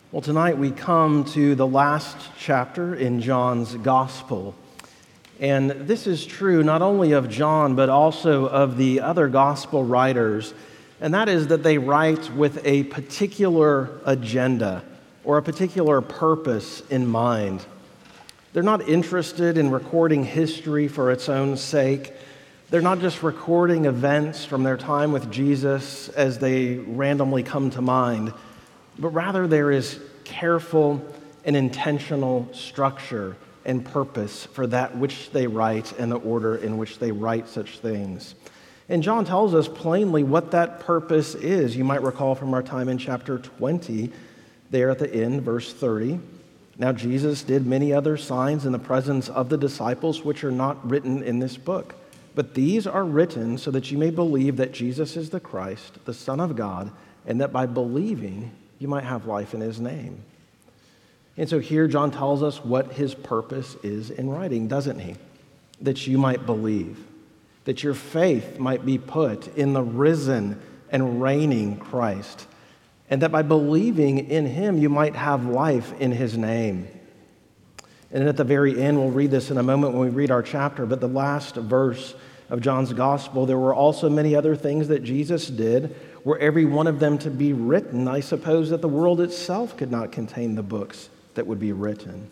Well, tonight we come to the last chapter in John's Gospel. And this is true not only of John, but also of the other Gospel writers. And that is that they write with a particular agenda or a particular purpose in mind. They're not interested in recording history for its own sake. They're not just recording events from their time with Jesus as they randomly come to mind, but rather there is careful and intentional structure and purpose for that which they write and the order in which they write such things. And John tells us plainly what that purpose is. You might recall from our time in chapter 20, there at the end, verse 30. Now Jesus did many other signs in the presence of the disciples, which are not written in this book. But these are written so that you may believe that Jesus is the Christ, the Son of God, and that by believing you might have life in his name. And so here John tells us what his purpose is in writing, doesn't he? That you might believe, that your faith might be put in the risen and reigning Christ, and that by believing in him you might have life in his name. And at the very end, we'll read this in a moment when we read our chapter, but the last verse of John's Gospel, there were also many other things that Jesus did, were every one of them to be written, I suppose that the world itself could not contain the books that would be written.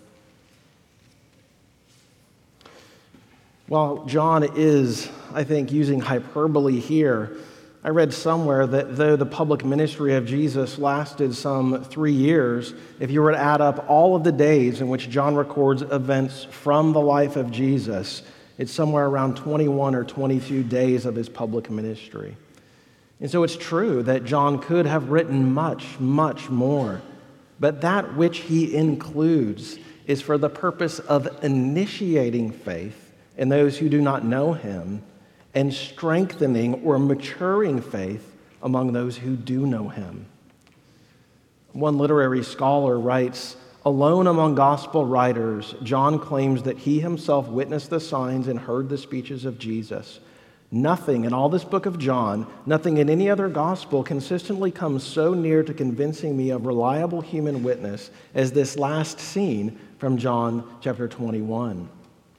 While John is, I think, using hyperbole here, I read somewhere that though the public ministry of Jesus lasted some 3 years, if you were to add up all of the days in which John records events from the life of Jesus, it's somewhere around 21 or 22 days of his public ministry. And so it's true that John could have written much, much more, but that which he includes is for the purpose of initiating faith in those who do not know him and strengthening or maturing faith among those who do know him. One literary scholar writes, alone among gospel writers, John claims that he himself witnessed the signs and heard the speeches of Jesus. Nothing in all this book of John, nothing in any other gospel consistently comes so near to convincing me of reliable human witness as this last scene from John chapter 21.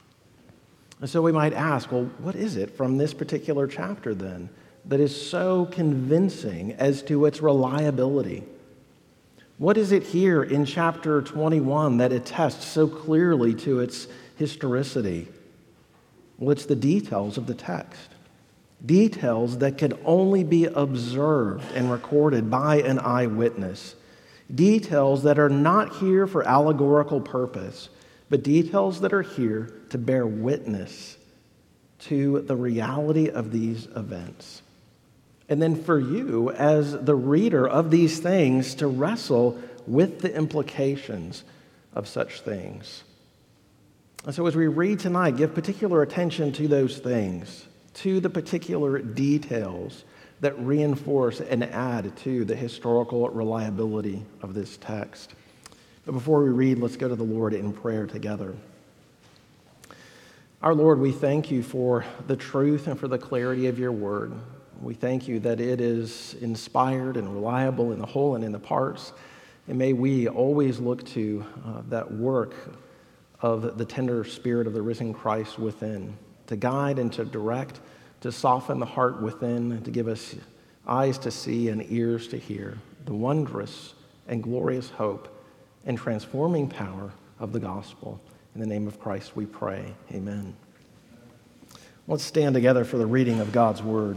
And so we might ask, well, what is it from this particular chapter then that is so convincing as to its reliability? What is it here in chapter 21 that attests so clearly to its historicity? Well, it's the details of the text. Details that could only be observed and recorded by an eyewitness. Details that are not here for allegorical purpose, but details that are here to bear witness to the reality of these events. And then for you, as the reader of these things, to wrestle with the implications of such things. And so as we read tonight, give particular attention to those things, to the particular details that reinforce and add to the historical reliability of this text. But before we read, let's go to the Lord in prayer together. Our Lord, we thank you for the truth and for the clarity of your word. We thank you that it is inspired and reliable in the whole and in the parts. And may we always look to that work of the tender spirit of the risen Christ within, to guide and to direct, to soften the heart within, to give us eyes to see and ears to hear the wondrous and glorious hope and transforming power of the gospel. In the name of Christ we pray. Amen. Let's stand together for the reading of God's word.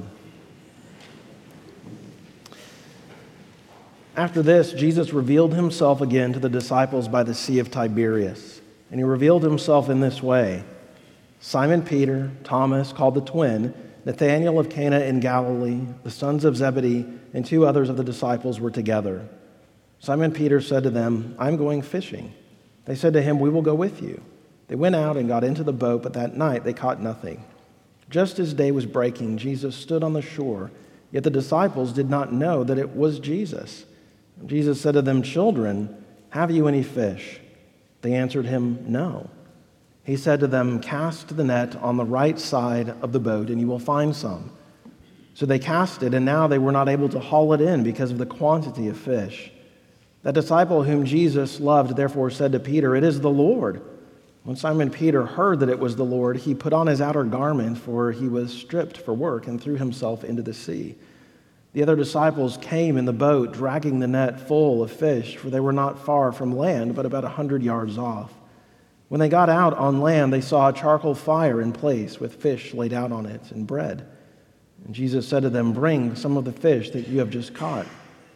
After this, Jesus revealed himself again to the disciples by the Sea of Tiberias. And he revealed himself in this way. Simon Peter, Thomas, called the twin, Nathanael of Cana in Galilee, the sons of Zebedee, and 2 others of the disciples were together. Simon Peter said to them, "I'm going fishing." They said to him, "We will go with you." They went out and got into the boat, but that night they caught nothing. Just as day was breaking, Jesus stood on the shore, yet the disciples did not know that it was Jesus. Jesus said to them, "Children, have you any fish?" They answered him, "No." He said to them, "Cast the net on the right side of the boat, and you will find some." So they cast it, and now they were not able to haul it in because of the quantity of fish. That disciple whom Jesus loved therefore said to Peter, "It is the Lord." When Simon Peter heard that it was the Lord, he put on his outer garment, for he was stripped for work, and threw himself into the sea. The other disciples came in the boat, dragging the net full of fish, for they were not far from land, but about 100 yards off. When they got out on land, they saw a charcoal fire in place, with fish laid out on it, and bread. And Jesus said to them, "Bring some of the fish that you have just caught."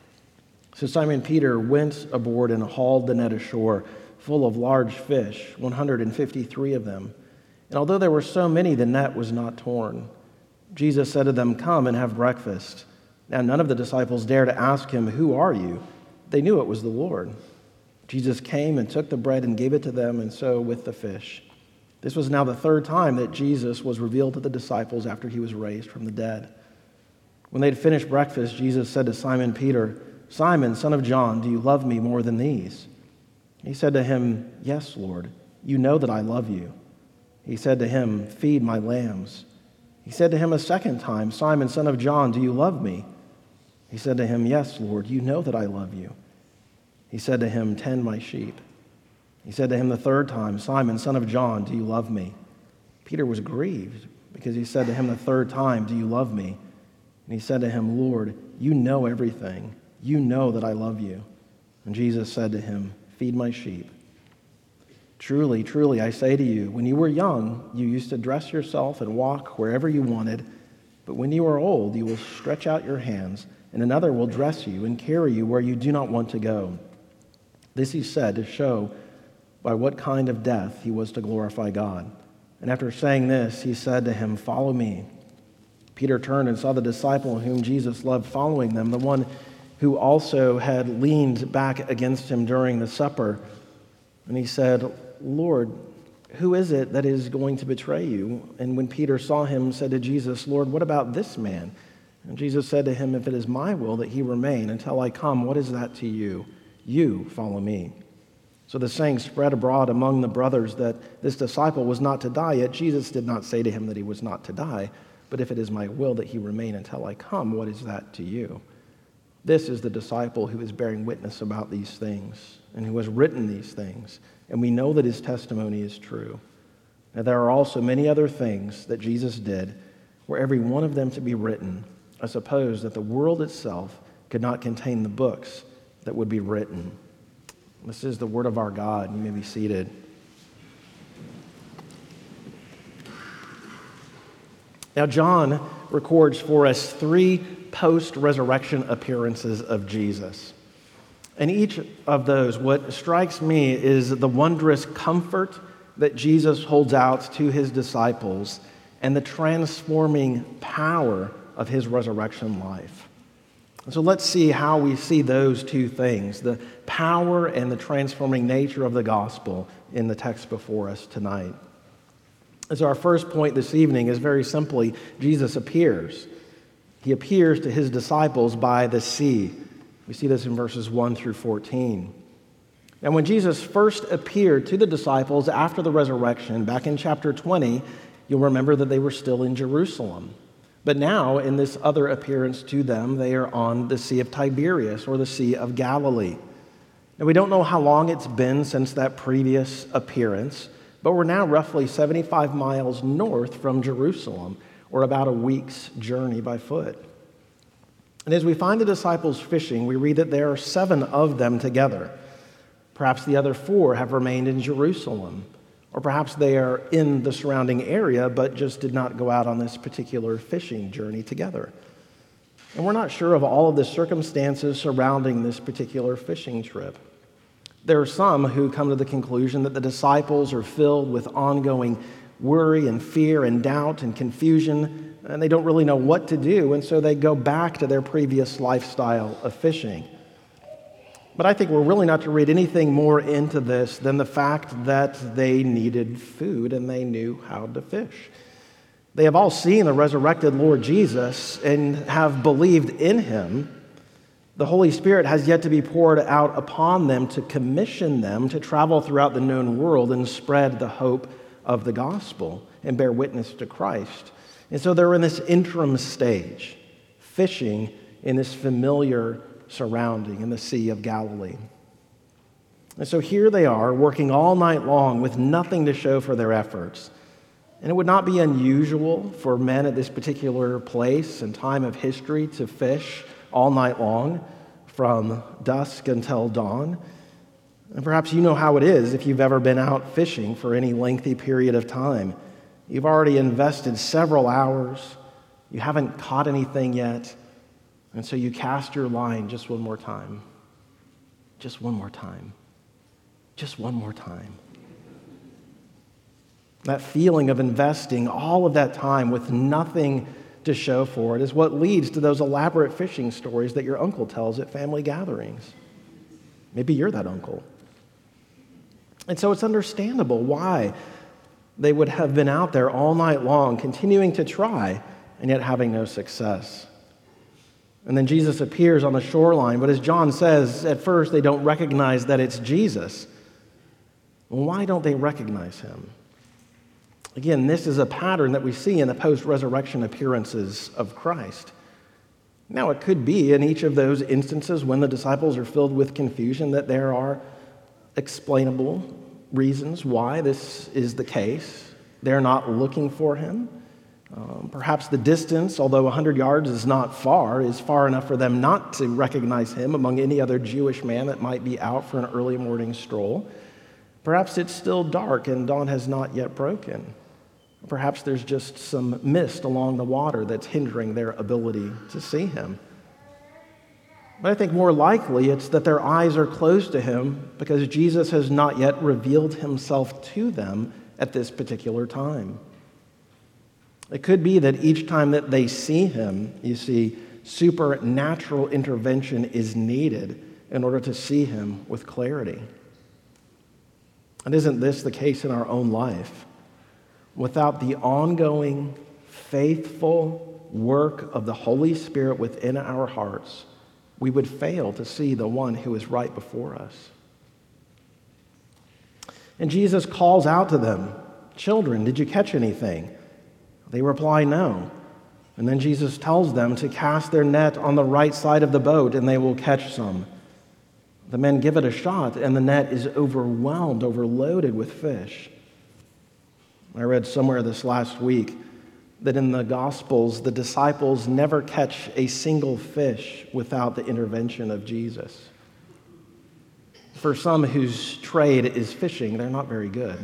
So Simon Peter went aboard and hauled the net ashore, full of large fish, 153 of them. And although there were so many, the net was not torn. Jesus said to them, "Come and have breakfast." Now none of the disciples dared to ask him, "Who are you?" They knew it was the Lord. Jesus came and took the bread and gave it to them, and so with the fish. This was now the third time that Jesus was revealed to the disciples after he was raised from the dead. When they had finished breakfast, Jesus said to Simon Peter, "Simon, son of John, do you love me more than these?" He said to him, "Yes, Lord, you know that I love you." He said to him, "Feed my lambs." He said to him a second time, "Simon, son of John, do you love me?" He said to him, "Yes, Lord, you know that I love you." He said to him, "Tend my sheep." He said to him the third time, "Simon, son of John, do you love me?" Peter was grieved because he said to him the third time, "Do you love me?" And he said to him, "Lord, you know everything. You know that I love you." And Jesus said to him, "Feed my sheep. Truly, truly, I say to you, when you were young, you used to dress yourself and walk wherever you wanted. But when you are old, you will stretch out your hands, and another will dress you and carry you where you do not want to go." This he said to show by what kind of death he was to glorify God. And after saying this, he said to him, "Follow me." Peter turned and saw the disciple whom Jesus loved following them, the one who also had leaned back against him during the supper. And he said, "Lord, who is it that is going to betray you?" And when Peter saw him, said to Jesus, "Lord, what about this man?" And Jesus said to him, "If it is my will that he remain until I come, what is that to you? You follow me." So the saying spread abroad among the brothers that this disciple was not to die, yet Jesus did not say to him that he was not to die. But if it is my will that he remain until I come, what is that to you? This is the disciple who is bearing witness about these things and who has written these things, and we know that his testimony is true. Now there are also many other things that Jesus did, were every one of them to be written, I suppose that the world itself could not contain the books that would be written. This is the word of our God. You may be seated. Now John records for us 3 post-resurrection appearances of Jesus. And each of those, what strikes me is the wondrous comfort that Jesus holds out to his disciples and the transforming power of his resurrection life. And so let's see how we see those two things, the power and the transforming nature of the gospel, in the text before us tonight. And so our first point this evening is very simply, Jesus appears. He appears to his disciples by the sea. We see this in verses 1 through 14. And when Jesus first appeared to the disciples after the resurrection, back in chapter 20, you'll remember that they were still in Jerusalem. But now, in this other appearance to them, they are on the Sea of Tiberias, or the Sea of Galilee. Now, we don't know how long it's been since that previous appearance, but we're now roughly 75 miles north from Jerusalem, or about a week's journey by foot. And as we find the disciples fishing, we read that there are 7 of them together. Perhaps the other 4 have remained in Jerusalem, or perhaps they are in the surrounding area but just did not go out on this particular fishing journey together. And we're not sure of all of the circumstances surrounding this particular fishing trip. There are some who come to the conclusion that the disciples are filled with ongoing worry and fear and doubt and confusion, and they don't really know what to do, and so they go back to their previous lifestyle of fishing. But I think we're really not to read anything more into this than the fact that they needed food and they knew how to fish. They have all seen the resurrected Lord Jesus and have believed in him. The Holy Spirit has yet to be poured out upon them to commission them to travel throughout the known world and spread the hope of the gospel and bear witness to Christ. And so they're in this interim stage, fishing in this familiar surrounding in the Sea of Galilee. And so here they are, working all night long with nothing to show for their efforts. And it would not be unusual for men at this particular place and time of history to fish all night long from dusk until dawn. And perhaps you know how it is if you've ever been out fishing for any lengthy period of time. You've already invested several hours. You haven't caught anything yet. And so you cast your line just one more time. Just one more time. Just one more time. That feeling of investing all of that time with nothing to show for it is what leads to those elaborate fishing stories that your uncle tells at family gatherings. Maybe you're that uncle. And so it's understandable why they would have been out there all night long, continuing to try, and yet having no success. And then Jesus appears on the shoreline, but as John says, at first they don't recognize that it's Jesus. Well, why don't they recognize him? Again, this is a pattern that we see in the post-resurrection appearances of Christ. Now, it could be in each of those instances when the disciples are filled with confusion that there are explainable reasons why this is the case. They're not looking for him. Perhaps the distance, although 100 yards is not far, is far enough for them not to recognize him among any other Jewish man that might be out for an early morning stroll. Perhaps it's still dark and dawn has not yet broken. Perhaps there's just some mist along the water that's hindering their ability to see him. But I think more likely it's that their eyes are closed to him because Jesus has not yet revealed himself to them at this particular time. It could be that each time that they see him, you see, supernatural intervention is needed in order to see him with clarity. And isn't this the case in our own life? Without the ongoing, faithful work of the Holy Spirit within our hearts, we would fail to see the one who is right before us. And Jesus calls out to them, "Children, did you catch anything?" They reply, "No." And then Jesus tells them to cast their net on the right side of the boat and they will catch some. The men give it a shot and the net is overwhelmed, overloaded with fish. I read somewhere this last week that in the Gospels, the disciples never catch a single fish without the intervention of Jesus. For some whose trade is fishing, they're not very good.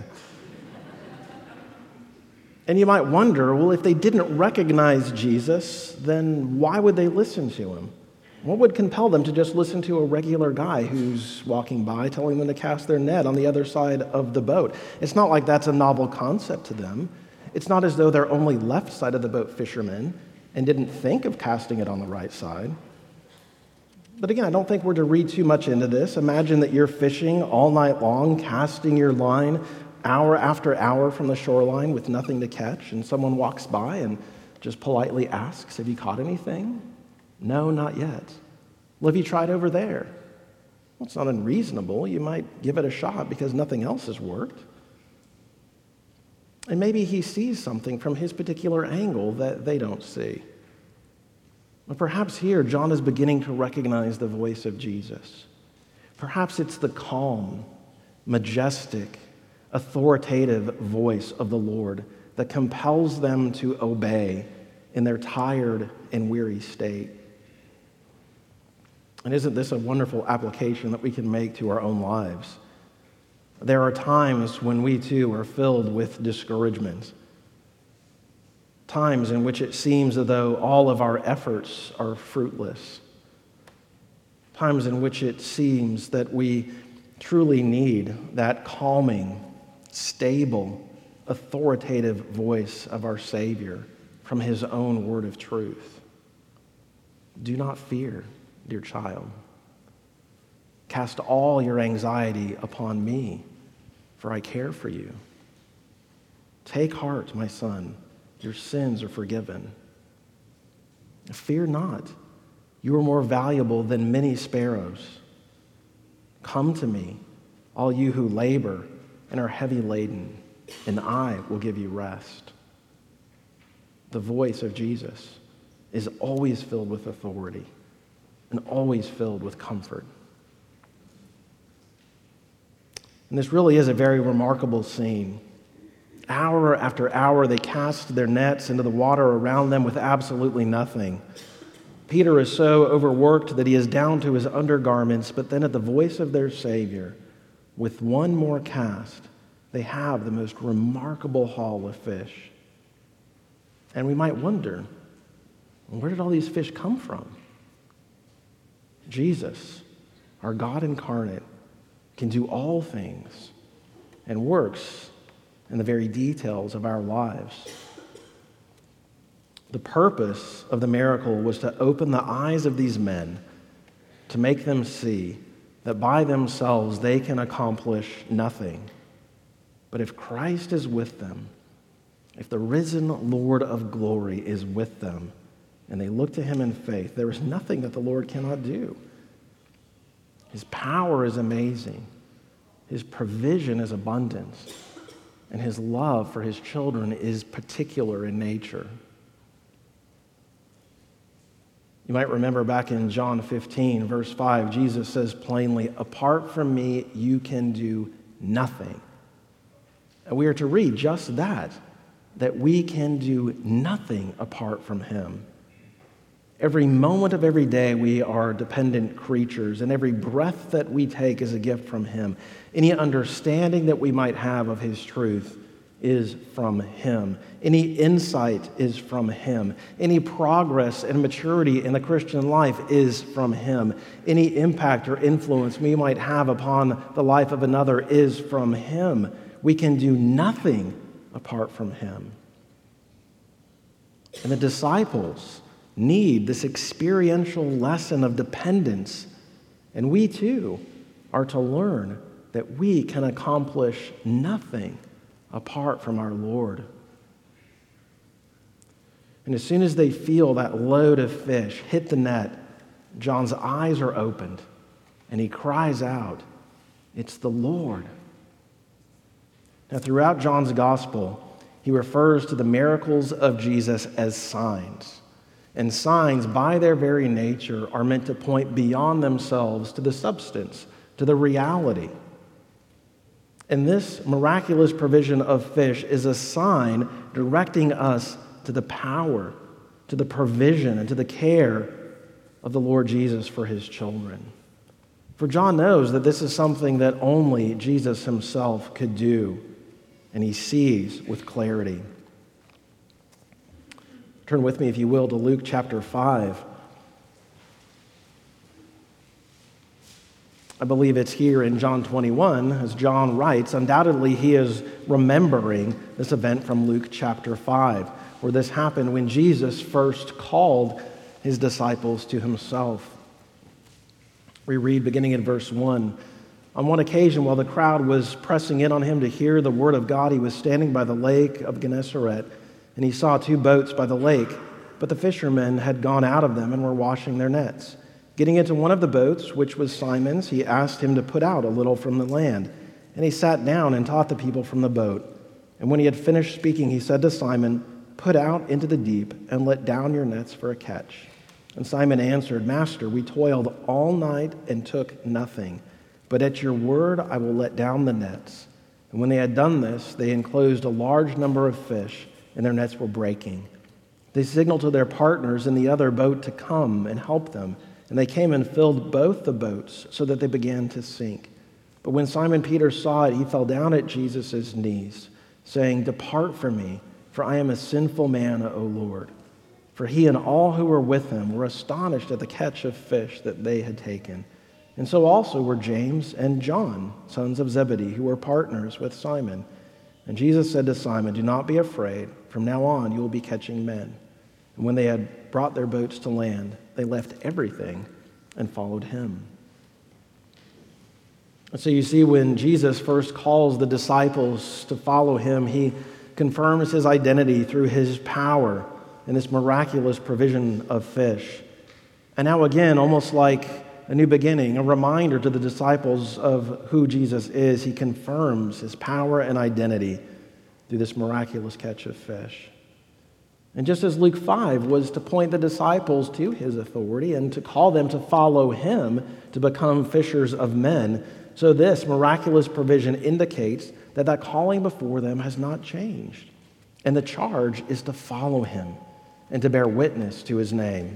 And you might wonder, well, if they didn't recognize Jesus, then why would they listen to him? What would compel them to just listen to a regular guy who's walking by telling them to cast their net on the other side of the boat? It's not like that's a novel concept to them. It's not as though they're only left side of the boat fishermen and didn't think of casting it on the right side. But again, I don't think we're to read too much into this. Imagine that you're fishing all night long, casting your line hour after hour from the shoreline with nothing to catch, and someone walks by and just politely asks, "Have you caught anything?" "No, not yet." "Well, have you tried over there?" "Well, it's not unreasonable. You might give it a shot because nothing else has worked." And maybe he sees something from his particular angle that they don't see. But perhaps here, John is beginning to recognize the voice of Jesus. Perhaps it's the calm, majestic, authoritative voice of the Lord that compels them to obey in their tired and weary state. And isn't this a wonderful application that we can make to our own lives? There are times when we too are filled with discouragement, times in which it seems as though all of our efforts are fruitless, times in which it seems that we truly need that calming, stable, authoritative voice of our Savior from his own word of truth. Do not fear, dear child. Cast all your anxiety upon me, for I care for you. Take heart, my son, your sins are forgiven. Fear not, you are more valuable than many sparrows. Come to me, all you who labor and are heavy laden, and I will give you rest. The voice of Jesus is always filled with authority and always filled with comfort. And this really is a very remarkable scene. Hour after hour, they cast their nets into the water around them with absolutely nothing. Peter is so overworked that he is down to his undergarments, but then at the voice of their Savior, with one more cast, they have the most remarkable haul of fish. And we might wonder, where did all these fish come from? Jesus, our God incarnate, can do all things and works in the very details of our lives. The purpose of the miracle was to open the eyes of these men, to make them see that by themselves they can accomplish nothing. But if Christ is with them, if the risen Lord of glory is with them, and they look to him in faith, there is nothing that the Lord cannot do. His power is amazing. His provision is abundant. And his love for his children is particular in nature. You might remember back in John 15, verse 5, Jesus says plainly, "Apart from me, you can do nothing." And we are to read just that we can do nothing apart from him. Every moment of every day, we are dependent creatures, and every breath that we take is a gift from him. Any understanding that we might have of his truth is from him. Any insight is from him. Any progress and maturity in the Christian life is from him. Any impact or influence we might have upon the life of another is from him. We can do nothing apart from him. And the disciples need this experiential lesson of dependence, and we too are to learn that we can accomplish nothing apart from our Lord. And as soon as they feel that load of fish hit the net, John's eyes are opened, and he cries out, "It's the Lord." Now, throughout John's gospel, he refers to the miracles of Jesus as signs. And signs, by their very nature, are meant to point beyond themselves to the substance, to the reality. And this miraculous provision of fish is a sign directing us to the power, to the provision, and to the care of the Lord Jesus for his children. For John knows that this is something that only Jesus himself could do, and he sees with clarity. Turn with me, if you will, to Luke chapter 5. I believe it's here in John 21, as John writes. Undoubtedly, he is remembering this event from Luke chapter 5, where this happened when Jesus first called his disciples to himself. We read beginning in verse 1. On one occasion, while the crowd was pressing in on him to hear the word of God, he was standing by the lake of Gennesaret, and he saw 2 boats by the lake, but the fishermen had gone out of them and were washing their nets. Getting into one of the boats, which was Simon's, he asked him to put out a little from the land. And he sat down and taught the people from the boat. And when he had finished speaking, he said to Simon, "Put out into the deep and let down your nets for a catch." And Simon answered, "Master, we toiled all night and took nothing. But at your word I will let down the nets." And when they had done this, they enclosed a large number of fish, and their nets were breaking. They signaled to their partners in the other boat to come and help them, and they came and filled both the boats so that they began to sink. But when Simon Peter saw it, he fell down at Jesus' knees, saying, "Depart from me, for I am a sinful man, O Lord." For he and all who were with him were astonished at the catch of fish that they had taken. And so also were James and John, sons of Zebedee, who were partners with Simon. And Jesus said to Simon, "Do not be afraid. From now on you will be catching men." And when they had brought their boats to land, they left everything and followed him. And so you see, when Jesus first calls the disciples to follow him, he confirms his identity through his power and this miraculous provision of fish. And now again, almost like a new beginning, a reminder to the disciples of who Jesus is, he confirms his power and identity through this miraculous catch of fish. And just as Luke 5 was to point the disciples to his authority and to call them to follow him to become fishers of men, So this miraculous provision indicates that that calling before them has not changed. And the charge is to follow him and to bear witness to his name.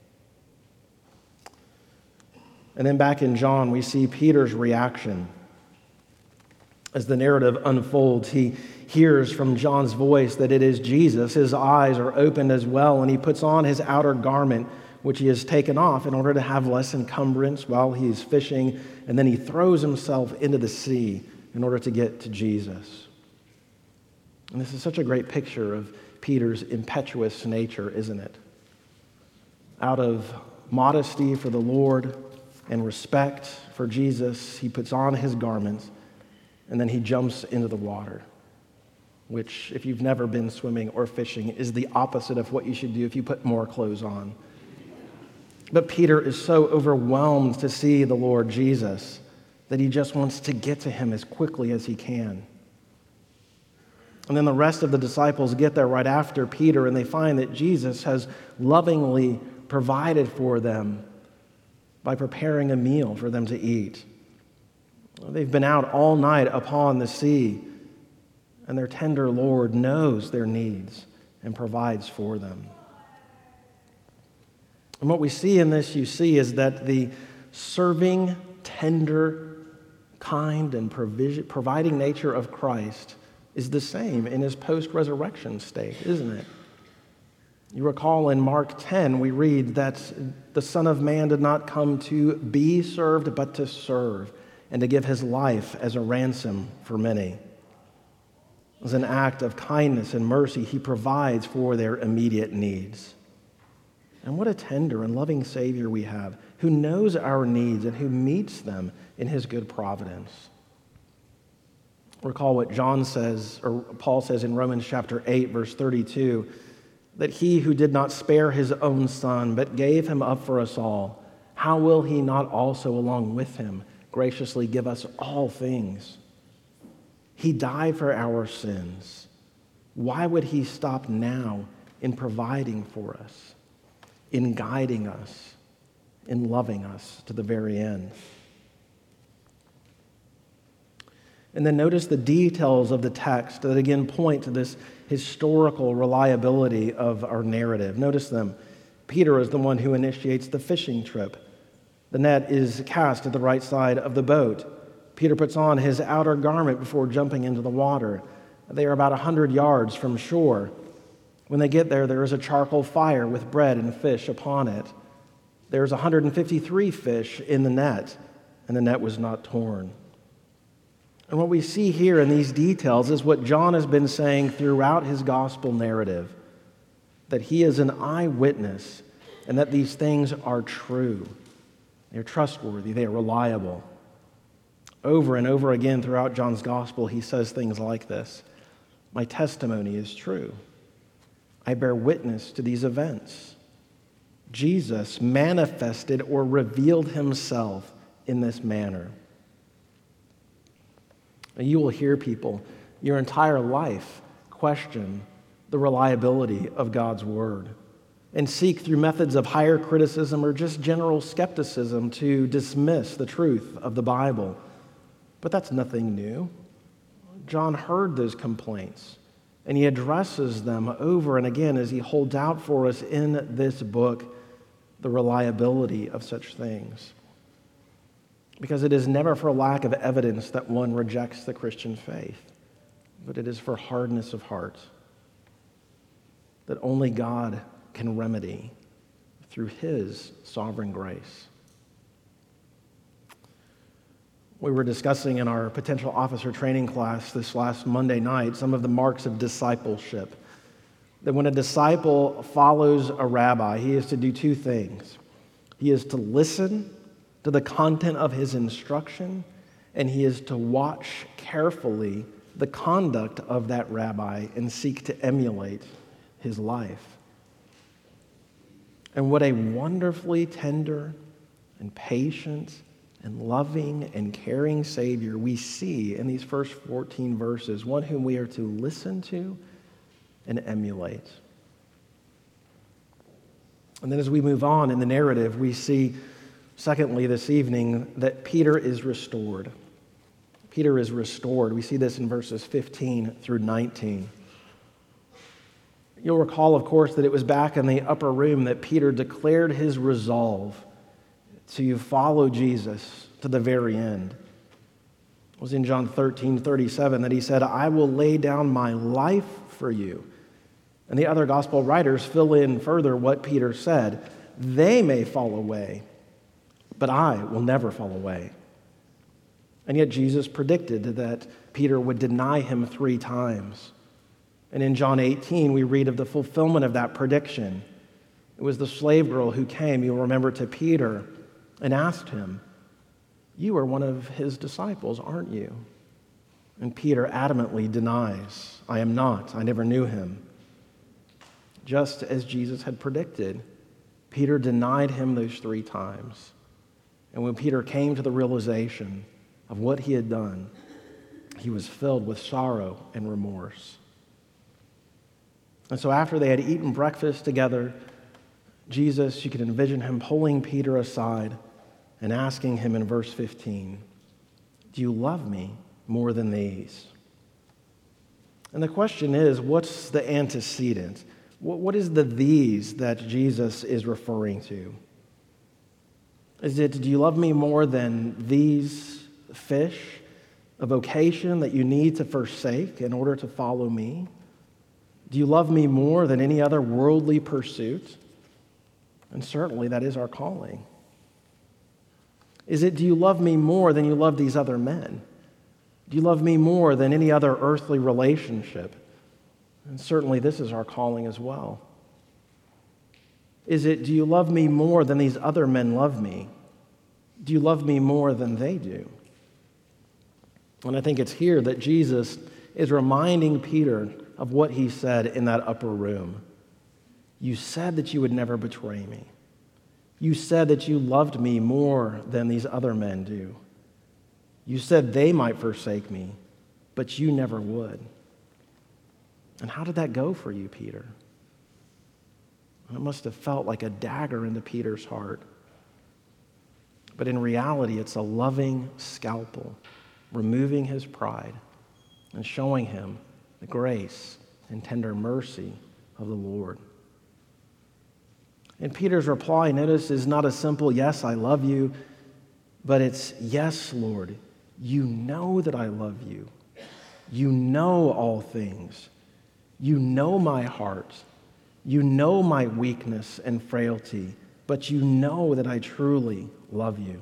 And then back in John, we see Peter's reaction. As the narrative unfolds, he hears from John's voice that it is Jesus. His eyes are opened as well, and he puts on his outer garment, which he has taken off in order to have less encumbrance while he's fishing, and then he throws himself into the sea in order to get to Jesus. And this is such a great picture of Peter's impetuous nature, isn't it? Out of modesty for the Lord and respect for Jesus, he puts on his garments, and then he jumps into the water, which, if you've never been swimming or fishing, is the opposite of what you should do if you put more clothes on. But Peter is so overwhelmed to see the Lord Jesus that he just wants to get to him as quickly as he can. And then the rest of the disciples get there right after Peter, and they find that Jesus has lovingly provided for them by preparing a meal for them to eat. They've been out all night upon the sea, and their tender Lord knows their needs and provides for them. And what we see in this, you see, is that the serving, tender, kind, and providing nature of Christ is the same in his post-resurrection state, isn't it? You recall in Mark 10, we read that the Son of Man did not come to be served, but to serve, and to give his life as a ransom for many. As an act of kindness and mercy, he provides for their immediate needs. And what a tender and loving Savior we have, who knows our needs and who meets them in his good providence. Recall what John says, or Paul says in Romans chapter 8, verse 32, that he who did not spare his own son, but gave him up for us all, how will he not also along with him graciously give us all things? He died for our sins. Why would he stop now in providing for us, in guiding us, in loving us to the very end? And then notice the details of the text that again point to this historical reliability of our narrative. Notice them. Peter is the one who initiates the fishing trip. The net is cast at the right side of the boat. Peter puts on his outer garment before jumping into the water. They are about 100 yards from shore. When they get there, there is a charcoal fire with bread and fish upon it. There's 153 fish in the net, and the net was not torn. And what we see here in these details is what John has been saying throughout his gospel narrative, that he is an eyewitness and that these things are true. They're trustworthy, they are reliable. Over and over again throughout John's gospel, he says things like this: my testimony is true. I bear witness to these events. Jesus manifested or revealed himself in this manner. You will hear people your entire life question the reliability of God's word and seek through methods of higher criticism or just general skepticism to dismiss the truth of the Bible. But that's nothing new. John heard those complaints, and he addresses them over and again as he holds out for us in this book the reliability of such things. Because it is never for lack of evidence that one rejects the Christian faith, but it is for hardness of heart that only God can remedy through his sovereign grace. We were discussing in our potential officer training class this last Monday night some of the marks of discipleship. That when a disciple follows a rabbi, he is to do two things. He is to listen to the content of his instruction, and he is to watch carefully the conduct of that rabbi and seek to emulate his life. And what a wonderfully tender and patient and loving and caring Savior we see in these first 14 verses, one whom we are to listen to and emulate. And then as we move on in the narrative, we see, secondly, this evening, that Peter is restored. Peter is restored. We see this in verses 15 through 19. You'll recall, of course, that it was back in the upper room that Peter declared his resolve to follow Jesus to the very end. It was in John 13:37 that he said, "I will lay down my life for you." And the other gospel writers fill in further what Peter said. They may fall away, but I will never fall away. And yet Jesus predicted that Peter would deny him 3 times. And in John 18, we read of the fulfillment of that prediction. It was the slave girl who came, you'll remember, to Peter and asked him, "You are one of his disciples, aren't you?" And Peter adamantly denies, "I am not. I never knew him." Just as Jesus had predicted, Peter denied him those 3 times. And when Peter came to the realization of what he had done, he was filled with sorrow and remorse. And so after they had eaten breakfast together, Jesus, you could envision him pulling Peter aside and asking him in verse 15, "Do you love me more than these?" And the question is, what's the antecedent? What is the these that Jesus is referring to? Is it, do you love me more than these fish, a vocation that you need to forsake in order to follow me? Do you love me more than any other worldly pursuit? And certainly that is our calling. Is it, do you love me more than you love these other men? Do you love me more than any other earthly relationship? And certainly this is our calling as well. Is it, do you love me more than these other men love me? Do you love me more than they do? And I think it's here that Jesus is reminding Peter of what he said in that upper room. You said that you would never betray me. You said that you loved me more than these other men do. You said they might forsake me, but you never would. And how did that go for you, Peter? It must have felt like a dagger into Peter's heart. But in reality, it's a loving scalpel, removing his pride and showing him the grace and tender mercy of the Lord. And Peter's reply, notice, is not a simple, "Yes, I love you," but it's, "Yes, Lord, you know that I love you. You know all things. You know my heart. You know my weakness and frailty, but you know that I truly love you."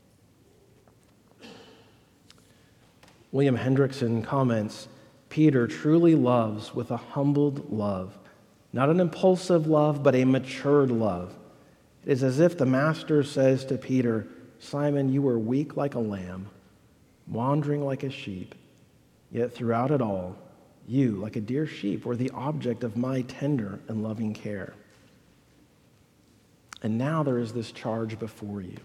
William Hendrickson comments, Peter truly loves with a humbled love, not an impulsive love, but a matured love. It is as if the master says to Peter, "Simon, you were weak like a lamb, wandering like a sheep, yet throughout it all, you, like a dear sheep, were the object of my tender and loving care. And now there is this charge before you.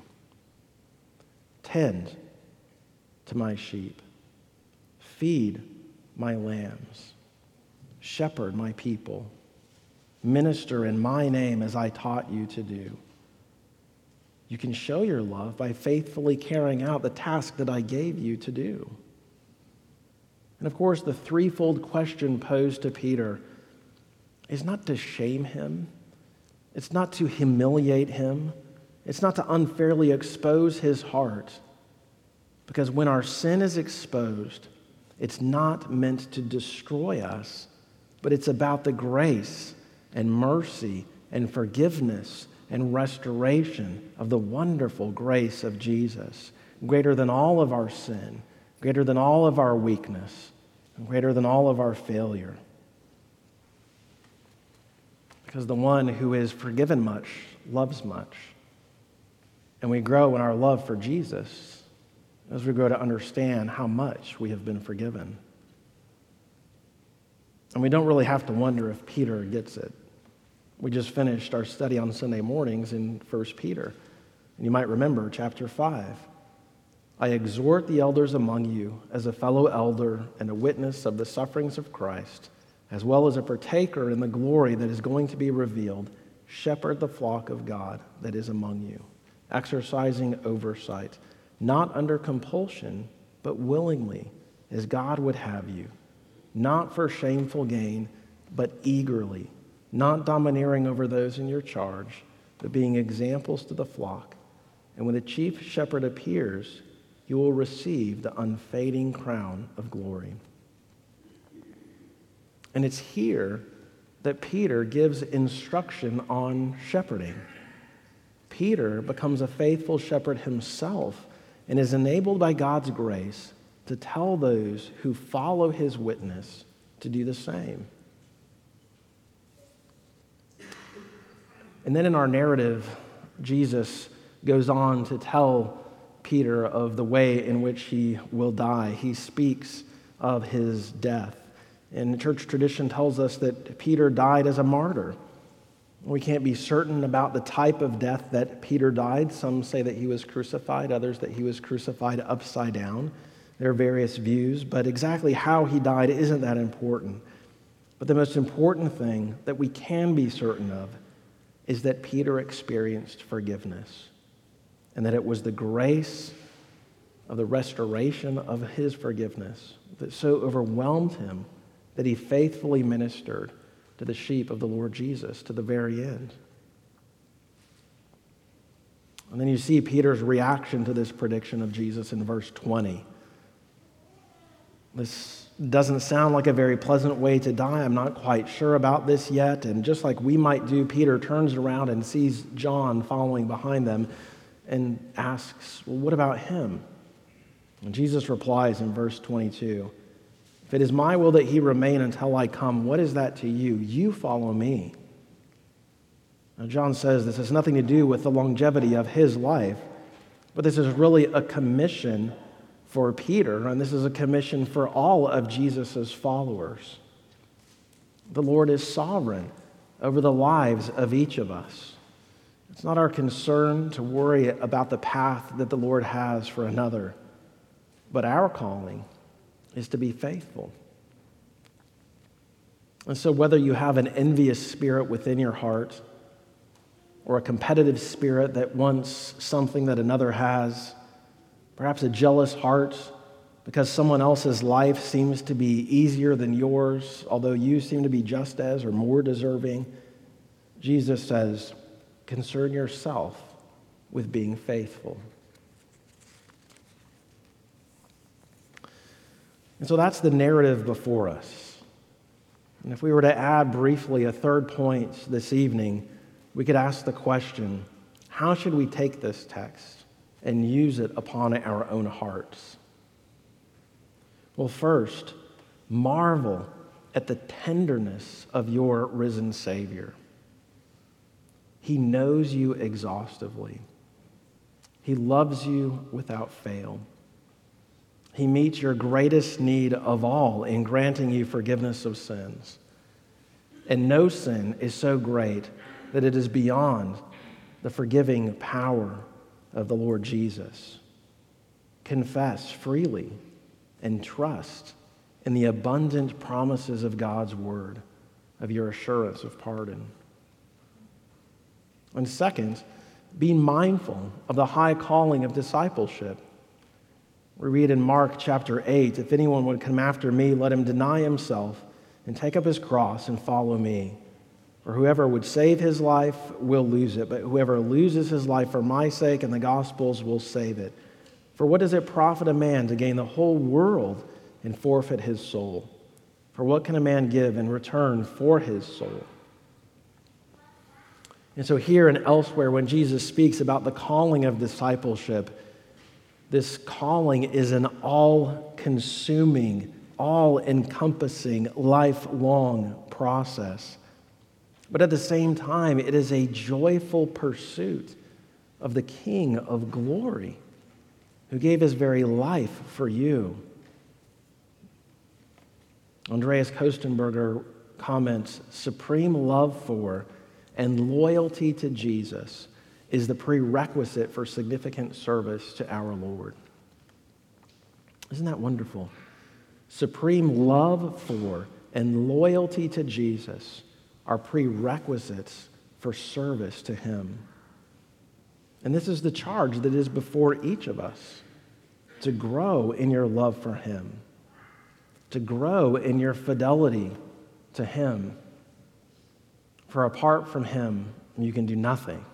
Tend to my sheep. Feed my lambs. Shepherd my people. Minister in my name as I taught you to do. You can show your love by faithfully carrying out the task that I gave you to do." And of course, the threefold question posed to Peter is not to shame him. It's not to humiliate him. It's not to unfairly expose his heart. Because when our sin is exposed, it's not meant to destroy us, but it's about the grace and mercy and forgiveness and restoration of the wonderful grace of Jesus, greater than all of our sin, greater than all of our weakness, and greater than all of our failure. Because the one who is forgiven much loves much. And we grow in our love for Jesus as we grow to understand how much we have been forgiven. And we don't really have to wonder if Peter gets it. We just finished our study on Sunday mornings in 1 Peter. And you might remember chapter 5. I exhort the elders among you as a fellow elder and a witness of the sufferings of Christ, as well as a partaker in the glory that is going to be revealed. Shepherd the flock of God that is among you, exercising oversight, not under compulsion, but willingly, as God would have you, not for shameful gain, but eagerly, not domineering over those in your charge, but being examples to the flock. And when the chief shepherd appears, you will receive the unfading crown of glory." And it's here that Peter gives instruction on shepherding. Peter becomes a faithful shepherd himself and is enabled by God's grace to tell those who follow his witness to do the same. And then in our narrative, Jesus goes on to tell Peter of the way in which he will die. He speaks of his death. And church tradition tells us that Peter died as a martyr. We can't be certain about the type of death that Peter died. Some say that he was crucified, others that he was crucified upside down. There are various views, but exactly how he died isn't that important. But the most important thing that we can be certain of is that Peter experienced forgiveness, and that it was the grace of the restoration of his forgiveness that so overwhelmed him that he faithfully ministered to the sheep of the Lord Jesus to the very end. And then you see Peter's reaction to this prediction of Jesus in verse 20. This doesn't sound like a very pleasant way to die. I'm not quite sure about this yet. And just like we might do, Peter turns around and sees John following behind them and asks, "Well, what about him?" And Jesus replies in verse 22, "If it is my will that he remain until I come, what is that to you? You follow me." Now, John says this has nothing to do with the longevity of his life, but this is really a commission for Peter, and this is a commission for all of Jesus' followers. The Lord is sovereign over the lives of each of us. It's not our concern to worry about the path that the Lord has for another, but our calling is to be faithful. And so whether you have an envious spirit within your heart or a competitive spirit that wants something that another has, perhaps a jealous heart because someone else's life seems to be easier than yours, although you seem to be just as or more deserving, Jesus says, concern yourself with being faithful. And so that's the narrative before us. And if we were to add briefly a third point this evening, we could ask the question, how should we take this text and use it upon our own hearts? Well, first, marvel at the tenderness of your risen Savior. He knows you exhaustively. He loves you without fail. He meets your greatest need of all in granting you forgiveness of sins. And no sin is so great that it is beyond the forgiving power of the Lord Jesus. Confess freely and trust in the abundant promises of God's word, of your assurance of pardon. And second, be mindful of the high calling of discipleship. We read in Mark chapter 8, if anyone would come after me, let him deny himself and take up his cross and follow me. For whoever would save his life will lose it, but whoever loses his life for my sake and the gospel's will save it. For what does it profit a man to gain the whole world and forfeit his soul? For what can a man give in return for his soul? And so here and elsewhere, when Jesus speaks about the calling of discipleship, this calling is an all-consuming, all-encompassing, lifelong process. But at the same time, it is a joyful pursuit of the King of glory who gave his very life for you. Andreas Kostenberger comments, supreme love for and loyalty to Jesus is the prerequisite for significant service to our Lord. Isn't that wonderful? Supreme love for and loyalty to Jesus are prerequisites for service to him. And this is the charge that is before each of us, to grow in your love for him, to grow in your fidelity to him. For apart from him, you can do nothing.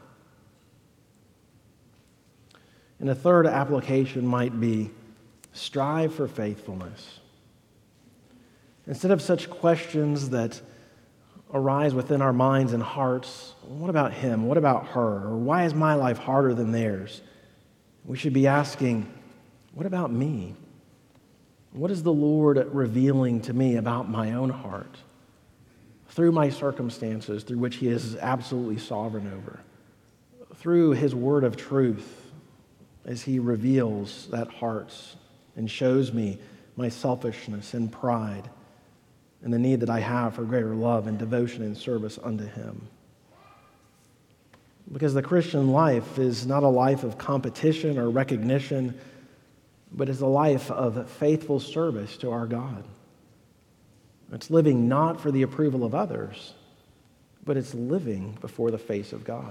And a third application might be strive for faithfulness. Instead of such questions that arise within our minds and hearts, what about him? What about her? Or why is my life harder than theirs? We should be asking, what about me? What is the Lord revealing to me about my own heart through my circumstances, through which he is absolutely sovereign over, through his word of truth as he reveals that heart and shows me my selfishness and pride and the need that I have for greater love and devotion and service unto him. Because the Christian life is not a life of competition or recognition, but it's a life of faithful service to our God. It's living not for the approval of others, but it's living before the face of God.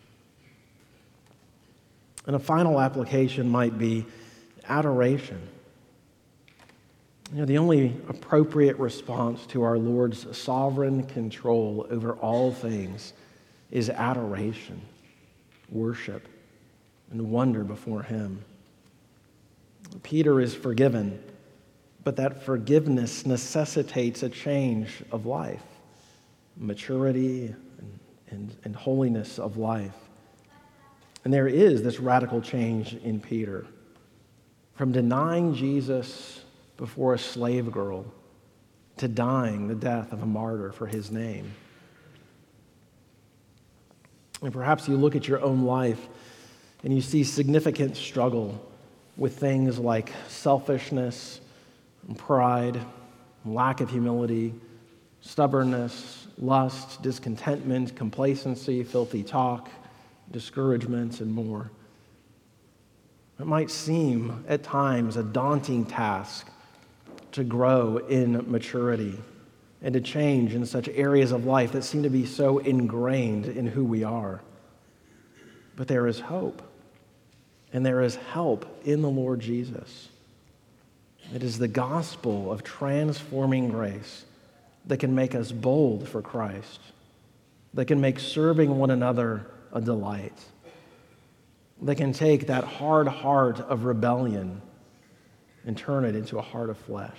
And a final application might be adoration. The only appropriate response to our Lord's sovereign control over all things is adoration, worship, and wonder before him. Peter is forgiven, but that forgiveness necessitates a change of life, maturity and holiness of life. And there is this radical change in Peter from denying Jesus before a slave girl to dying the death of a martyr for his name. And perhaps you look at your own life and you see significant struggle with things like selfishness, pride, lack of humility, stubbornness, lust, discontentment, complacency, filthy talk, discouragement, and more. It might seem at times a daunting task to grow in maturity and to change in such areas of life that seem to be so ingrained in who we are. But there is hope, and there is help in the Lord Jesus. It is the gospel of transforming grace that can make us bold for Christ, that can make serving one another a delight, that can take that hard heart of rebellion and turn it into a heart of flesh.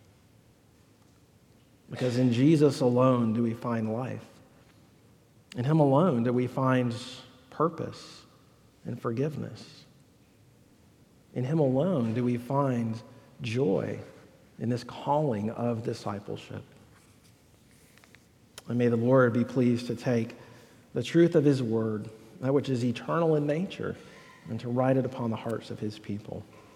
Because in Jesus alone do we find life. In him alone do we find purpose and forgiveness. In him alone do we find joy in this calling of discipleship. And may the Lord be pleased to take the truth of his word, that which is eternal in nature, and to write it upon the hearts of his people.